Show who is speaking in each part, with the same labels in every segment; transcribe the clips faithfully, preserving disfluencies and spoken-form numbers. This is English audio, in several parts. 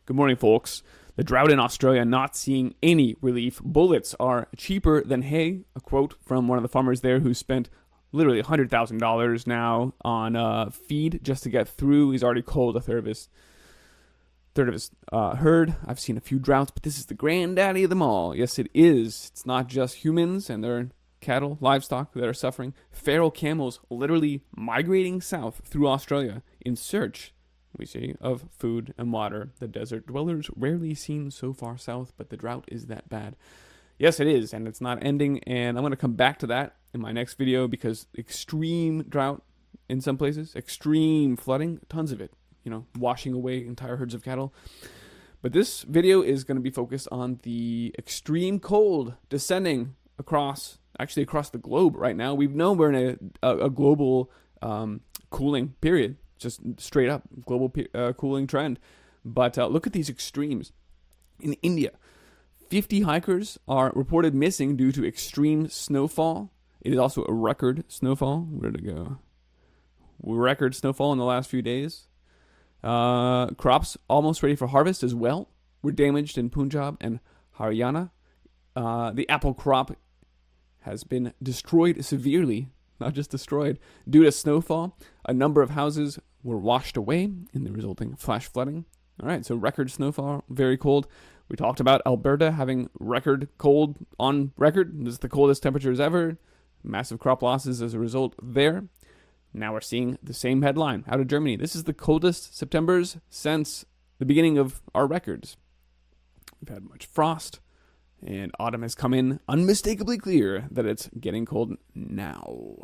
Speaker 1: Good morning, folks. The drought in Australia not seeing any relief. Bullets are cheaper than hay. A quote from one of the farmers there who spent literally one hundred thousand dollars now on uh, feed just to get through. He's already culled a third of his, third of his uh, herd. I've seen a few droughts, but this is the granddaddy of them all. Yes, it is. It's not just humans and their cattle, livestock that are suffering. Feral camels literally migrating south through Australia in search, we see, of food and water. The desert dwellers rarely seen so far south, but the drought is that bad. Yes, it is, and it's not ending, and I'm going to come back to that in my next video because extreme drought in some places, extreme flooding, tons of it, you know, washing away entire herds of cattle. But this video is going to be focused on the extreme cold descending across, actually across the globe right now. We've known we're in a, a, a global um, cooling period. Just straight up global uh, cooling trend. But uh, look at these extremes. In India, fifty hikers are reported missing due to extreme snowfall. It is also a record snowfall. Where'd it go? Record snowfall in the last few days. Uh, crops almost ready for harvest as well were damaged in Punjab and Haryana. Uh, the apple crop has been destroyed severely, not just destroyed, due to snowfall. A number of houses were washed away in the resulting flash flooding. All right, so record snowfall, very cold. We talked about Alberta having record cold on record. This is the coldest temperatures ever. Massive crop losses as a result there. Now we're seeing the same headline out of Germany. This is the coldest Septembers since the beginning of our records. We've had much frost, and autumn has come in unmistakably clear that it's getting cold now.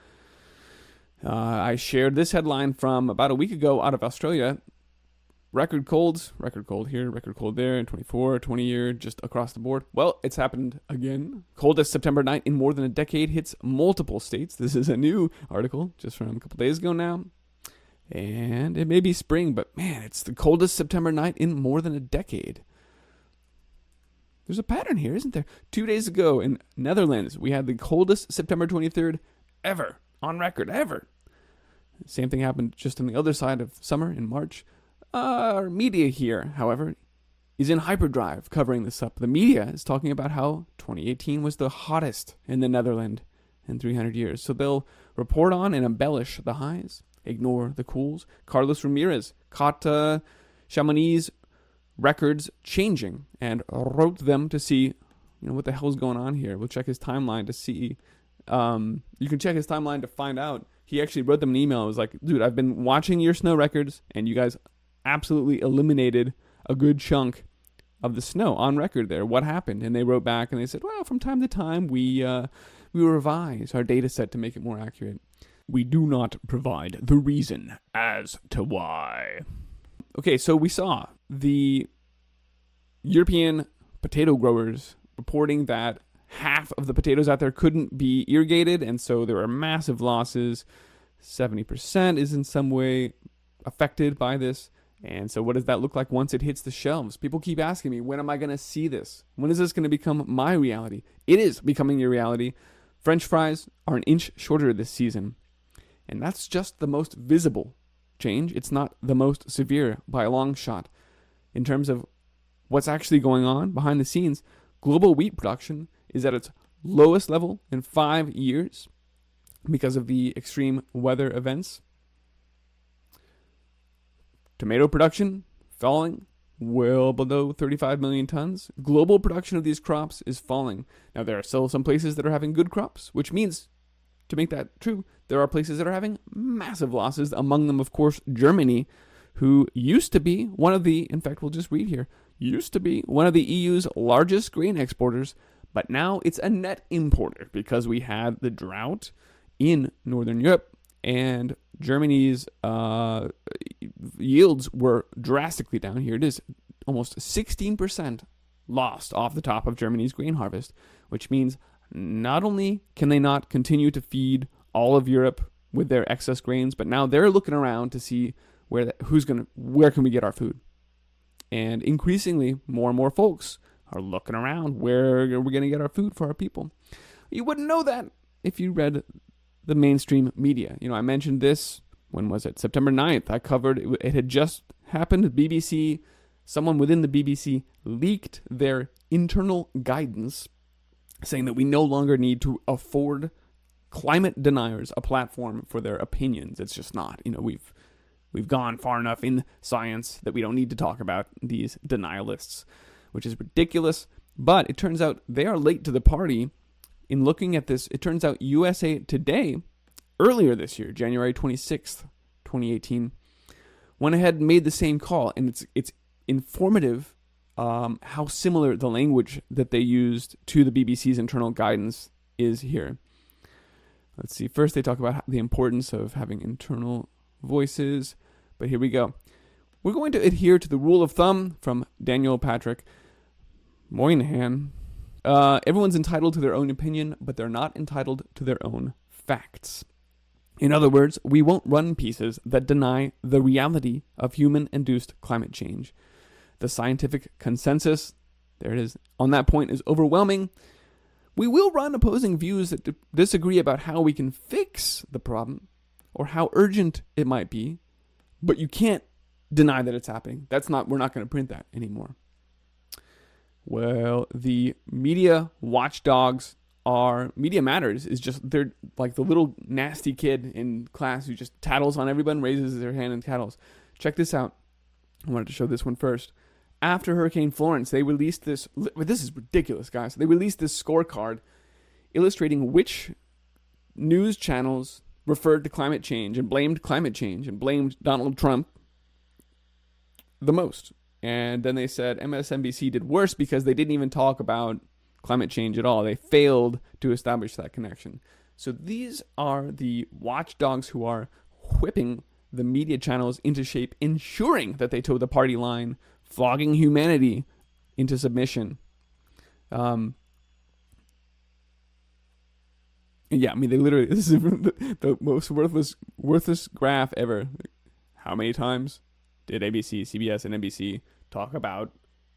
Speaker 1: Uh, I shared this headline from about a week ago out of Australia. Record colds, record cold here, record cold there, twenty-four, twenty year, just across the board. Well, it's happened again. Coldest September night in more than a decade hits multiple states. This is a new article just from a couple days ago now. And it may be spring, but man, it's the coldest September night in more than a decade. There's a pattern here, isn't there? Two days ago in Netherlands, we had the coldest September twenty-third ever, on record, ever. Same thing happened just on the other side of summer in March. Uh, our media here, however, is in hyperdrive covering this up. The media is talking about how twenty eighteen was the hottest in the Netherlands in three hundred years. So they'll report on and embellish the highs, ignore the cools. Carlos Ramirez caught uh, Chamonix records changing and wrote them to see, you know, what the hell's going on here. We'll check his timeline to see. Um, you can check his timeline to find out. He actually wrote them an email. It was like, dude, I've been watching your snow records, and you guys absolutely eliminated a good chunk of the snow on record there. What happened? And they wrote back, and they said, well, from time to time, we uh, we revise our data set to make it more accurate. We do not provide the reason as to why. Okay, so we saw the European potato growers reporting that half of the potatoes out there couldn't be irrigated, and so there were massive losses. seventy percent is in some way affected by this. And so what does that look like once it hits the shelves? People keep asking me, when am I going to see this? When is this going to become my reality? It is becoming your reality. French fries are an inch shorter this season. And that's just the most visible change. It's not the most severe by a long shot. In terms of what's actually going on behind the scenes, global wheat production is at its lowest level in five years because of the extreme weather events. Tomato production falling well below thirty-five million tons. Global production of these crops is falling. Now, there are still some places that are having good crops, which means, to make that true, there are places that are having massive losses. Among them, of course, Germany, who used to be one of the, in fact, we'll just read here, used to be one of the E U's largest grain exporters, but now it's a net importer because we had the drought in Northern Europe, and Germany's uh, yields were drastically down. Here it is, almost sixteen percent lost off the top of Germany's grain harvest, which means not only can they not continue to feed all of Europe with their excess grains, but now they're looking around to see where the, who's gonna where can we get our food. And increasingly, more and more folks are looking around where are we going to get our food for our people. You wouldn't know that if you read the mainstream media. You know, I mentioned this, when was it? September ninth. I covered, it, it had just happened. B B C someone within the B B C leaked their internal guidance saying that we no longer need to afford climate deniers a platform for their opinions. It's just not. You know, we've we've gone far enough in science that we don't need to talk about these denialists, which is ridiculous. But it turns out they are late to the party in looking at this. It turns out U S A Today, earlier this year, January twenty-sixth, twenty eighteen, went ahead and made the same call. And it's it's informative um, how similar the language that they used to the B B C's internal guidance is here. Let's see. First, they talk about the importance of having internal voices. But here we go. We're going to adhere to the rule of thumb from Daniel Patrick Moynihan. Uh, everyone's entitled to their own opinion, but they're not entitled to their own facts. In other words, we won't run pieces that deny the reality of human-induced climate change. The scientific consensus, there it is, on that point is overwhelming. We will run opposing views that d- disagree about how we can fix the problem or how urgent it might be, but you can't deny that it's happening. That's not, we're not going to print that anymore. Well, the media watchdogs are, Media Matters is just, they're like the little nasty kid in class who just tattles on everyone, raises their hand and tattles. Check this out. I wanted to show this one first. After Hurricane Florence, they released this, this is ridiculous, guys. They released this scorecard illustrating which news channels referred to climate change and blamed climate change and blamed Donald Trump the most. And then they said M S N B C did worse because they didn't even talk about climate change at all. They failed to establish that connection. So these are the watchdogs who are whipping the media channels into shape, ensuring that they toe the party line, flogging humanity into submission. Um, yeah, I mean, they literally, this is the, the most worthless, worthless graph ever. How many times did A B C, C B S, and N B C talk about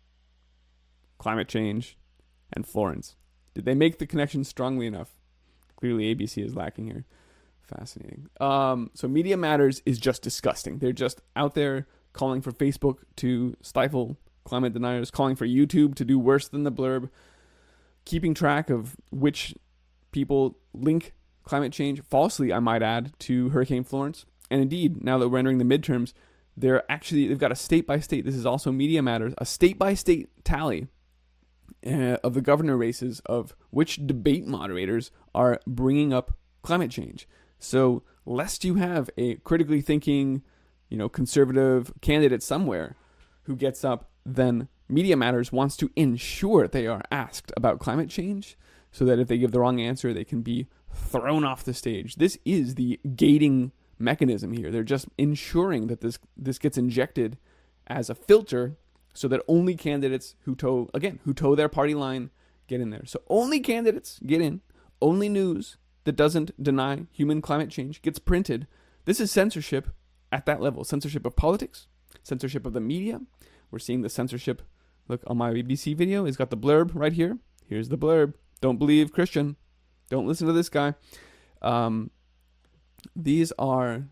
Speaker 1: climate change and Florence? Did they make the connection strongly enough? Clearly, A B C is lacking here. Fascinating. Um, so Media Matters is just disgusting. They're just out there calling for Facebook to stifle climate deniers, calling for YouTube to do worse than the blurb, keeping track of which people link climate change, falsely, I might add, to Hurricane Florence. And indeed, now that we're entering the midterms, they're actually, they've got a state-by-state, this is also Media Matters, a state-by-state tally uh, of the governor races of which debate moderators are bringing up climate change. So, lest you have a critically thinking, you know, conservative candidate somewhere who gets up, then Media Matters wants to ensure they are asked about climate change so that if they give the wrong answer, they can be thrown off the stage. This is the gating mechanism here. They're just ensuring that this this gets injected as a filter so that only candidates who toe, again, who toe their party line get in there. So only candidates get in, only news that doesn't deny human climate change gets printed. This is censorship at that level. Censorship of politics, censorship of the media. We're seeing the censorship. Look, on my B B C video, it's got the blurb right here. Here's the blurb. Don't believe Christian. Don't listen to this guy. Um, these are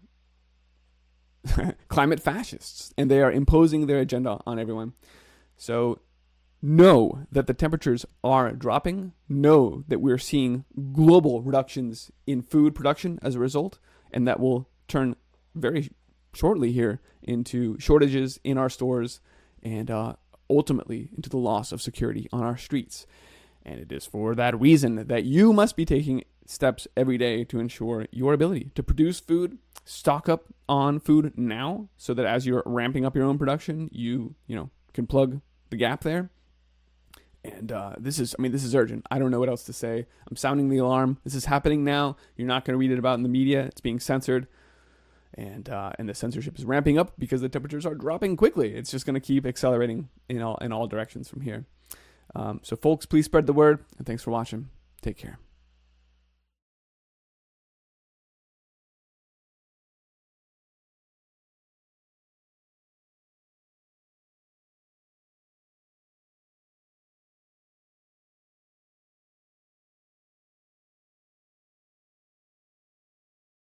Speaker 1: climate fascists, and they are imposing their agenda on everyone. So know that the temperatures are dropping. Know that we're seeing global reductions in food production as a result, and that will turn very shortly here into shortages in our stores and uh, ultimately into the loss of security on our streets. And it is for that reason that you must be taking steps every day to ensure your ability to produce food, stock up on food now, so that as you're ramping up your own production, you you know can plug the gap there. And uh, this is, I mean, this is urgent. I don't know what else to say. I'm sounding the alarm. This is happening now. You're not going to read it about in the media. It's being censored. And uh, and the censorship is ramping up because the temperatures are dropping quickly. It's just going to keep accelerating in all in all directions from here. Um, so, folks, please spread the word. And thanks for watching. Take care.